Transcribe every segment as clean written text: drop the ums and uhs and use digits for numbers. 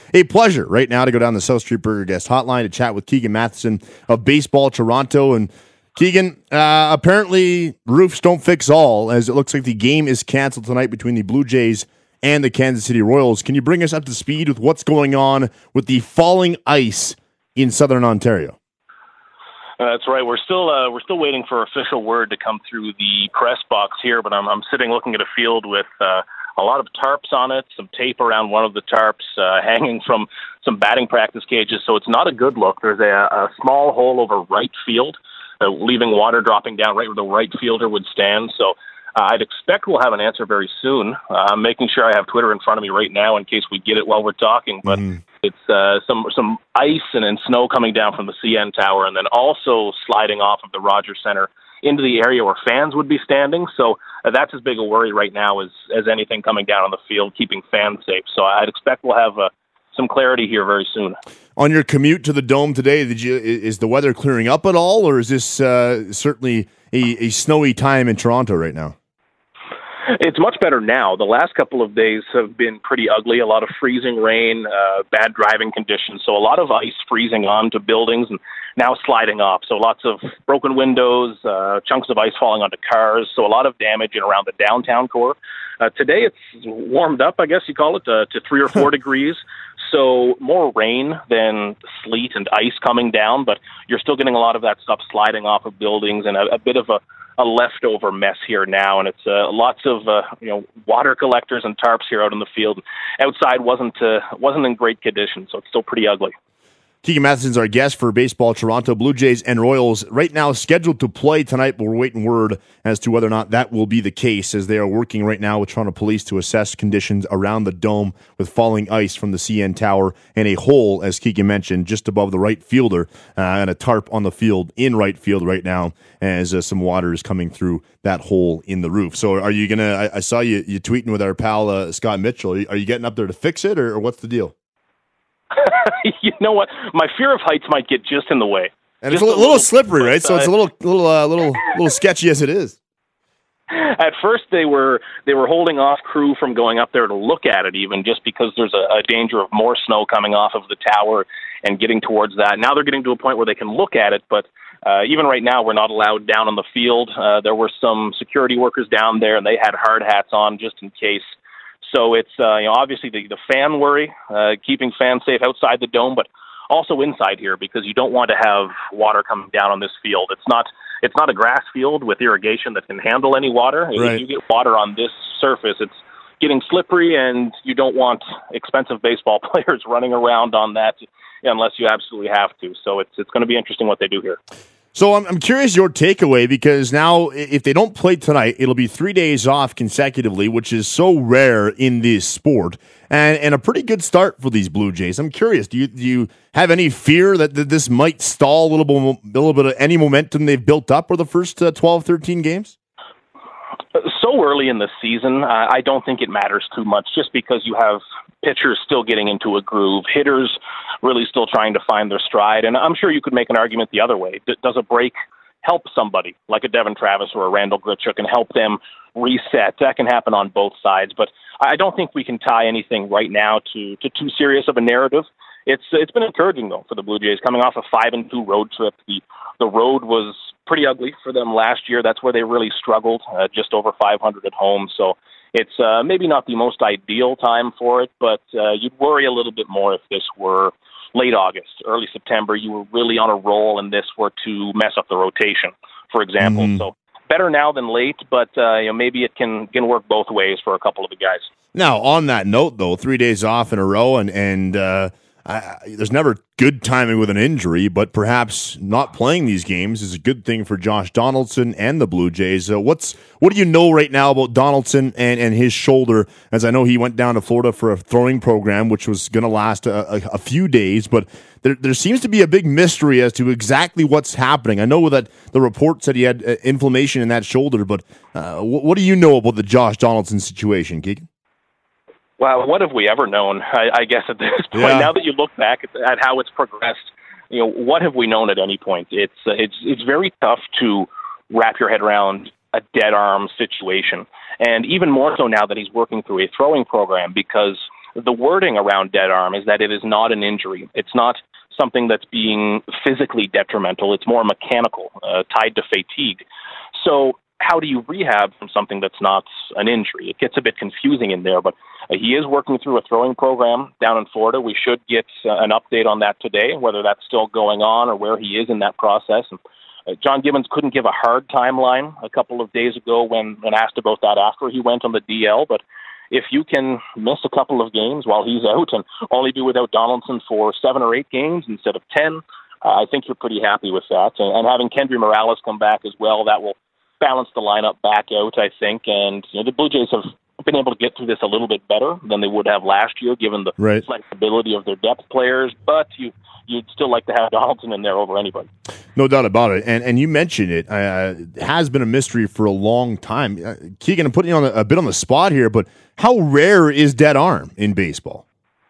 a pleasure right now to go down the South Street Burger Guest Hotline to chat with Keegan Matheson of Baseball Toronto. And Keegan, apparently roofs don't fix all, as it looks like the game is canceled tonight between the Blue Jays and the Kansas City Royals. Can you bring us up to speed with what's going on with the falling ice in Southern Ontario? That's right. We're still waiting for official word to come through the press box here, but I'm sitting looking at a field with a lot of tarps on it, some tape around one of the tarps, hanging from some batting practice cages. So it's not a good look. There's a small hole over right field, leaving water dropping down right where the right fielder would stand. So I'd expect we'll have an answer very soon. I'm making sure I have Twitter in front of me right now in case we get it while we're talking. But it's some ice and snow coming down from the CN Tower, and then also sliding off of the Rogers Centre into the area where fans would be standing. So that's as big a worry right now as anything coming down on the field, keeping fans safe. So I'd expect we'll have some clarity here very soon. On your commute to the Dome today, is the weather clearing up at all, or is this certainly a snowy time in Toronto right now? It's much better now. The last couple of days have been pretty ugly. A lot of freezing rain, bad driving conditions. So a lot of ice freezing onto buildings and now sliding off. So lots of broken windows, chunks of ice falling onto cars. So a lot of damage in around the downtown core. Today it's warmed up, I guess you call it, to 3 or 4 degrees. So more rain than sleet and ice coming down, but you're still getting a lot of that stuff sliding off of buildings and a bit of a leftover mess here now, and it's lots of water collectors and tarps here out in the field. Outside wasn't in great condition, so it's still pretty ugly. Keegan Matheson's our guest for Baseball Toronto. Blue Jays and Royals right now scheduled to play tonight, but we're waiting word as to whether or not that will be the case, as they are working right now with Toronto Police to assess conditions around the Dome with falling ice from the CN Tower and a hole, as Keegan mentioned, just above the right fielder, and a tarp on the field in right field right now as some water is coming through that hole in the roof. So are you going to, I saw you tweeting with our pal Scott Mitchell, are you getting up there to fix it, or what's the deal? You know what? My fear of heights might get just in the way. And it's a little slippery, right? So it's a little sketchy as it is. At first, they were holding off crew from going up there to look at it, even just because there's a danger of more snow coming off of the tower and getting towards that. Now they're getting to a point where they can look at it, but even right now, we're not allowed down on the field. There were some security workers down there, and they had hard hats on just in case. So it's obviously the fan worry, keeping fans safe outside the Dome, but also inside here, because you don't want to have water coming down on this field. It's not a grass field with irrigation that can handle any water. Right. If you get water on this surface, it's getting slippery, and you don't want expensive baseball players running around on that unless you absolutely have to. So it's going to be interesting what they do here. So I'm curious your takeaway, because now if they don't play tonight, it'll be 3 days off consecutively, which is so rare in this sport, and a pretty good start for these Blue Jays. I'm curious, do you have any fear that this might stall a little bit of any momentum they've built up for the first 12, 13 games? So early in the season, I don't think it matters too much, just because you have pitchers still getting into a groove, hitters really still trying to find their stride. And I'm sure you could make an argument the other way. Does a break help somebody like a Devin Travis or a Randall Grichuk and help them reset? That can happen on both sides. But I don't think we can tie anything right now to too serious of a narrative. It's been encouraging, though, for the Blue Jays, coming off a 5-2 road trip. The road was pretty ugly for them last year. That's where they really struggled, just over 500 at home. So it's maybe not the most ideal time for it, but you'd worry a little bit more if this were late August, early September. You were really on a roll, and this were to mess up the rotation, for example. Mm-hmm. So better now than late, but maybe it can work both ways for a couple of the guys. Now, on that note, though, 3 days off in a row, and there's never good timing with an injury, but perhaps not playing these games is a good thing for Josh Donaldson and the Blue Jays. What do you know right now about Donaldson and his shoulder? As I know, he went down to Florida for a throwing program, which was going to last a few days, but there seems to be a big mystery as to exactly what's happening. I know that the report said he had inflammation in that shoulder, but what do you know about the Josh Donaldson situation, Keegan? Well, what have we ever known, I guess, at this point? Yeah. Now that you look back at how it's progressed, what have we known at any point? It's very tough to wrap your head around a dead arm situation, and even more so now that he's working through a throwing program, because the wording around dead arm is that it is not an injury. It's not something that's being physically detrimental. It's more mechanical, tied to fatigue. So how do you rehab from something that's not an injury? It gets a bit confusing in there, but he is working through a throwing program down in Florida. We should get an update on that today, whether that's still going on or where he is in that process. And John Gibbons couldn't give a hard timeline a couple of days ago when asked about that after he went on the DL, but if you can miss a couple of games while he's out and only be without Donaldson for 7 or 8 games instead of 10, I think you're pretty happy with that. And having Kendry Morales come back as well, that will balance the lineup back out, I think. And the Blue Jays have been able to get through this a little bit better than they would have last year, given the flexibility of their depth players. But you'd still like to have Donaldson in there over anybody. No doubt about it. And you mentioned it. It has been a mystery for a long time. Keegan, I'm putting you on a bit on the spot here, but how rare is dead arm in baseball?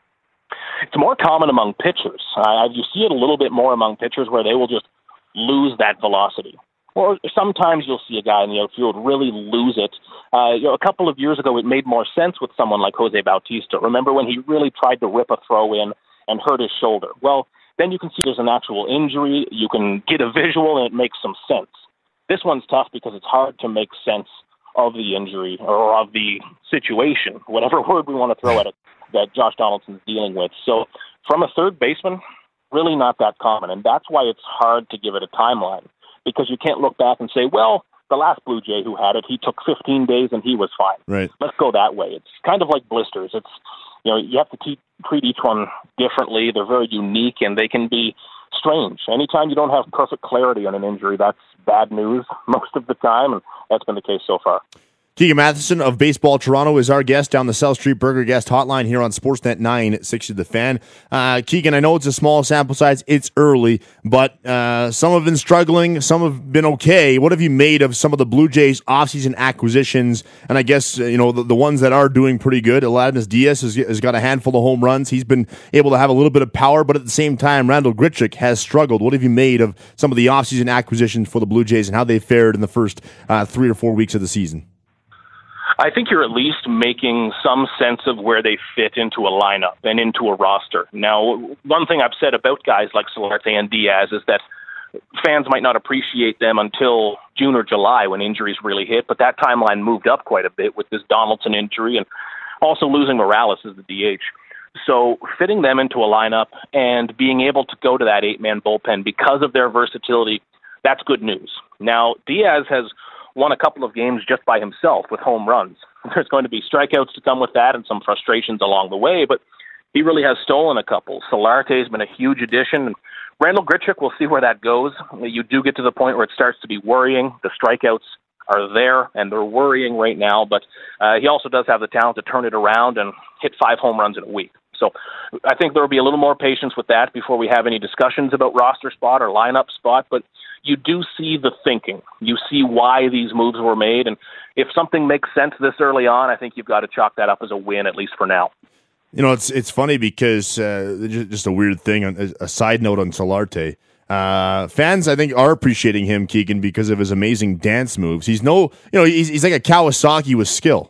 It's more common among pitchers. You see it a little bit more among pitchers where they will just lose that velocity. Or sometimes you'll see a guy in the outfield really lose it. A couple of years ago, it made more sense with someone like Jose Bautista. Remember when he really tried to rip a throw in and hurt his shoulder? Well, then you can see there's an actual injury. You can get a visual, and it makes some sense. This one's tough because it's hard to make sense of the injury or of the situation, whatever word we want to throw at it, that Josh Donaldson's dealing with. So from a third baseman, really not that common, and that's why it's hard to give it a timeline, because you can't look back and say, well, the last Blue Jay who had it, he took 15 days and he was fine. Right. Let's go that way. It's kind of like blisters. It's, you have to treat each one differently. They're very unique, and they can be strange. Anytime you don't have perfect clarity on an injury, that's bad news most of the time, and that's been the case so far. Keegan Matheson of Baseball Toronto is our guest down the South Street Burger Guest Hotline here on Sportsnet 960 The Fan. Keegan, I know it's a small sample size. It's early, but some have been struggling. Some have been okay. What have you made of some of the Blue Jays offseason acquisitions? And I guess, the ones that are doing pretty good. Aledmys Diaz has got a handful of home runs. He's been able to have a little bit of power, but at the same time, Randal Grichuk has struggled. What have you made of some of the offseason acquisitions for the Blue Jays and how they fared in the first 3 or 4 weeks of the season? I think you're at least making some sense of where they fit into a lineup and into a roster. Now, one thing I've said about guys like Solarte and Diaz is that fans might not appreciate them until June or July when injuries really hit, but that timeline moved up quite a bit with this Donaldson injury and also losing Morales as the DH. So fitting them into a lineup and being able to go to that 8-man bullpen because of their versatility, that's good news. Now, Diaz has won a couple of games just by himself with home runs. There's going to be strikeouts to come with that and some frustrations along the way, but he really has stolen a couple. Solarte has been a huge addition. Randal Grichuk, we'll see where that goes. You do get to the point where it starts to be worrying. The strikeouts are there, and they're worrying right now, but he also does have the talent to turn it around and hit 5 home runs in a week. So I think there will be a little more patience with that before we have any discussions about roster spot or lineup spot, but you do see the thinking. You see why these moves were made, and if something makes sense this early on, I think you've got to chalk that up as a win, at least for now. It's funny because just a weird thing, a side note on Solarte. Fans, I think, are appreciating him, Keegan, because of his amazing dance moves. He's he's like a Kawasaki with skill.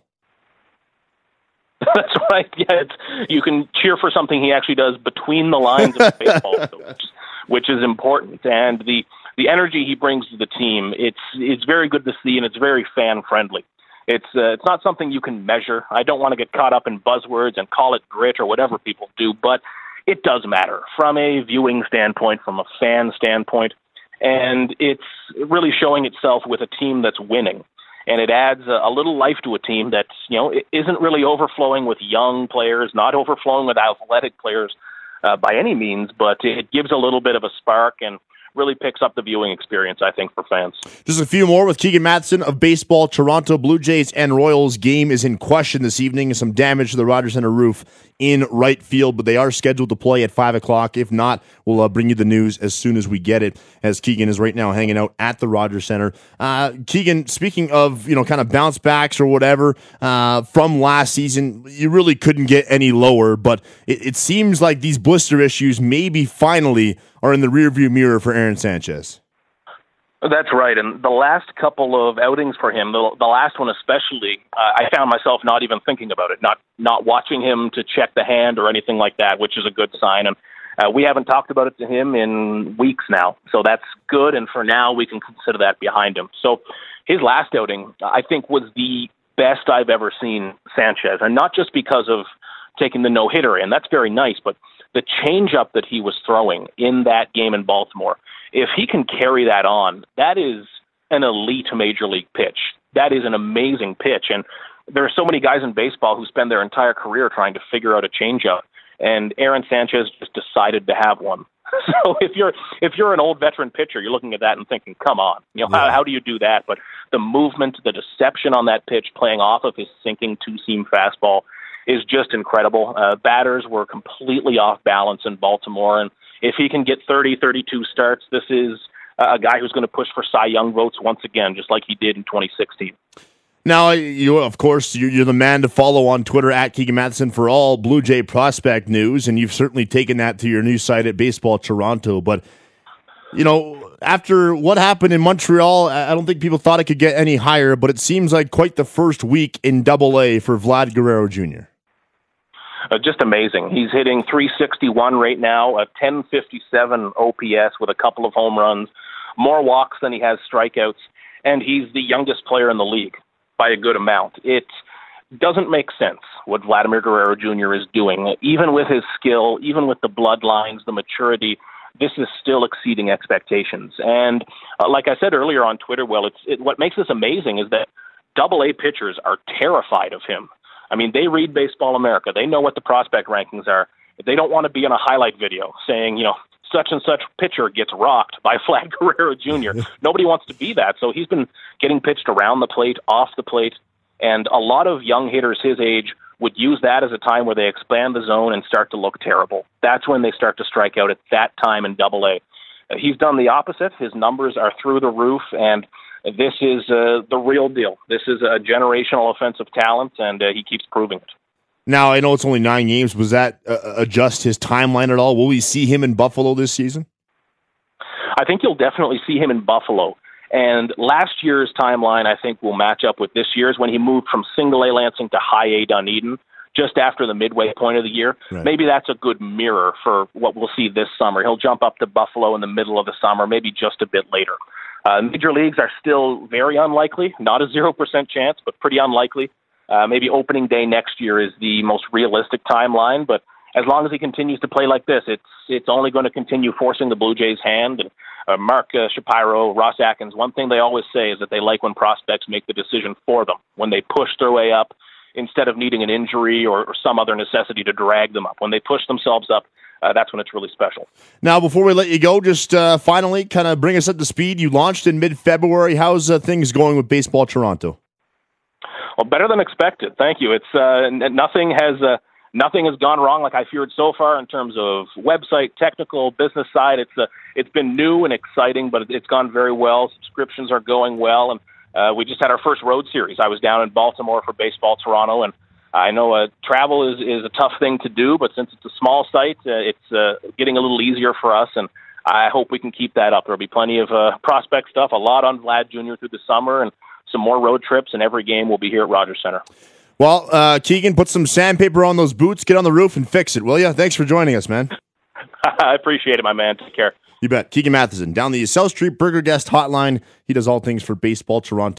That's right. Yeah, you can cheer for something he actually does between the lines of the baseball, which is important. And the energy he brings to the team, it's very good to see, and it's very fan friendly. It's not something you can measure. I don't want to get caught up in buzzwords and call it grit or whatever people do, but it does matter from a viewing standpoint, from a fan standpoint, and it's really showing itself with a team that's winning. And it adds a little life to a team that, it isn't really overflowing with young players, not overflowing with athletic players by any means, but it gives a little bit of a spark and really picks up the viewing experience, I think, for fans. Just a few more with Keegan Matheson of Baseball Toronto. Blue Jays and Royals game is in question this evening. Some damage to the Rogers Center roof in right field, but they are scheduled to play at 5 o'clock. If not, we'll bring you the news as soon as we get it, as Keegan is right now hanging out at the Rogers Center. Keegan, speaking of, kind of bounce backs or whatever from last season, you really couldn't get any lower, but it seems like these blister issues maybe finally are in the rearview mirror for Aaron Sanchez. That's right. And the last couple of outings for him, the last one especially, I found myself not even thinking about it, not watching him to check the hand or anything like that, which is a good sign. And we haven't talked about it to him in weeks now, so that's good. And for now, we can consider that behind him. So his last outing, I think, was the best I've ever seen Sanchez, and not just because of taking the no-hitter in. That's very nice, but the changeup that he was throwing in that game in Baltimore, if he can carry that on, that is an elite major league pitch. That is an amazing pitch. And there are so many guys in baseball who spend their entire career trying to figure out a changeup, and Aaron Sanchez just decided to have one. So if you're an old veteran pitcher, you're looking at that and thinking, come on, how do you do that? But the movement, the deception on that pitch, playing off of his sinking two-seam fastball, is just incredible. Batters were completely off balance in Baltimore, and if he can get 30, 32 starts, this is a guy who's going to push for Cy Young votes once again, just like he did in 2016. Now, of course, you're the man to follow on Twitter at Keegan Matheson for all Blue Jay prospect news, and you've certainly taken that to your new site at Baseball Toronto. But, after what happened in Montreal, I don't think people thought it could get any higher, but it seems like quite the first week in Double-A for Vlad Guerrero Jr. Just amazing. He's hitting .361 right now, a .1057 OPS with a couple of home runs, more walks than he has strikeouts, and he's the youngest player in the league by a good amount. It doesn't make sense what Vladimir Guerrero Jr. is doing. Even with his skill, even with the bloodlines, the maturity, this is still exceeding expectations. And like I said earlier on Twitter, what makes this amazing is that Double-A pitchers are terrified of him. I mean, they read Baseball America. They know what the prospect rankings are. They don't want to be in a highlight video saying, such and such pitcher gets rocked by Vlad Guerrero Jr. Nobody wants to be that. So he's been getting pitched around the plate, off the plate, and a lot of young hitters his age would use that as a time where they expand the zone and start to look terrible. That's when they start to strike out at that time in Double-A. He's done the opposite. His numbers are through the roof, and this is the real deal. This is a generational offensive talent, and he keeps proving it. Now, I know it's only 9 games. Was that adjust his timeline at all? Will we see him in Buffalo this season? I think you'll definitely see him in Buffalo. And last year's timeline, I think, will match up with this year's when he moved from Single-A Lansing to High-A Dunedin just after the midway point of the year. Right. Maybe that's a good mirror for what we'll see this summer. He'll jump up to Buffalo in the middle of the summer, maybe just a bit later. Major leagues are still very unlikely, not a 0% chance, but pretty unlikely. Maybe opening day next year is the most realistic timeline, but as long as he continues to play like this, it's only going to continue forcing the Blue Jays' hand. And Mark Shapiro, Ross Atkins, one thing they always say is that they like when prospects make the decision for them, when they push their way up instead of needing an injury or some other necessity to drag them up. When they push themselves up, that's when it's really special. Now, before we let you go, just finally kind of bring us up to speed. You launched in mid-February. How's things going with Baseball Toronto? Well, better than expected. Thank you. It's nothing has gone wrong like I feared so far in terms of website, technical, business side. It's been new and exciting, but it's gone very well. Subscriptions are going well, and we just had our first road series. I was down in Baltimore for Baseball Toronto, and I know travel is a tough thing to do, but since it's a small site, it's getting a little easier for us, and I hope we can keep that up. There'll be plenty of prospect stuff, a lot on Vlad Jr. through the summer, and some more road trips, and every game will be here at Rogers Center. Well, Keegan, put some sandpaper on those boots, get on the roof, and fix it, will you? Thanks for joining us, man. I appreciate it, my man. Take care. You bet. Keegan Matheson, down the South Street Burger Guest Hotline. He does all things for Baseball Toronto.